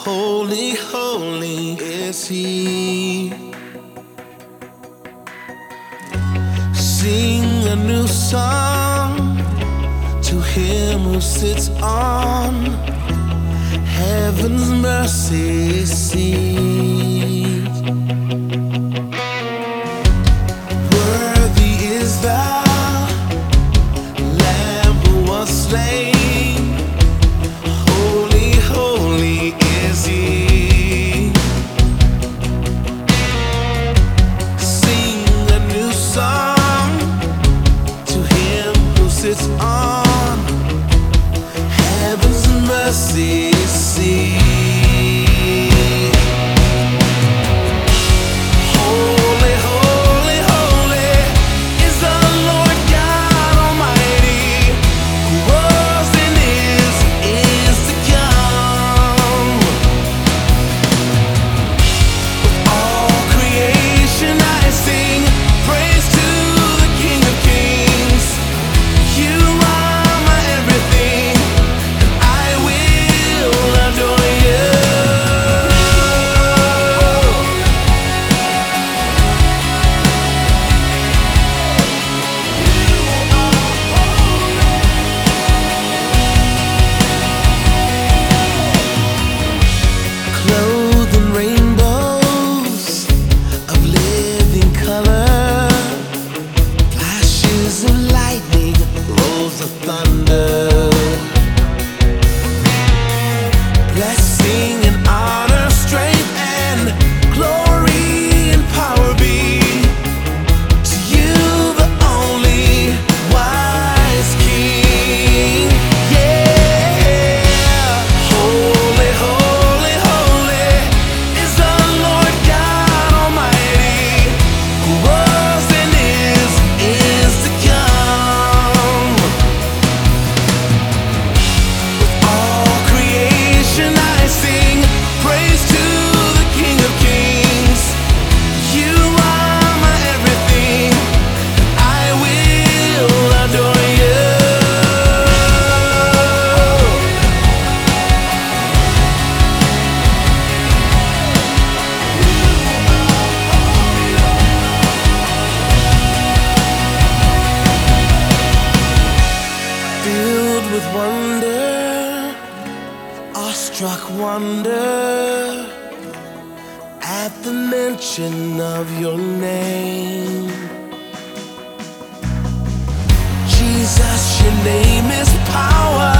Holy, holy is He. Sing a new song to Him who sits on heaven's mercy seat. Worthy is the Lamb who was slain. Holy, holy is He. Sing a new song to Him who sits on heaven's mercy seat. Holy, holy, holy is the Lord God Almighty, who was and is to come. With all creation I sing praise to the King of Kings. You are my everything, and I will adore you. Clothed in rainbows of living color, flashes of lightning, rolls of thunder. Blessing and honor, strength and glory and power be to you, the only wise King. Yeah, holy, holy, holy is the Lord God Almighty, who was and is to come. With all creation I sing praise to the King of Kings. You are my everything, I will adore you. Filled with wonder, awestruck wonder at the mention of your name. Jesus, your name is power.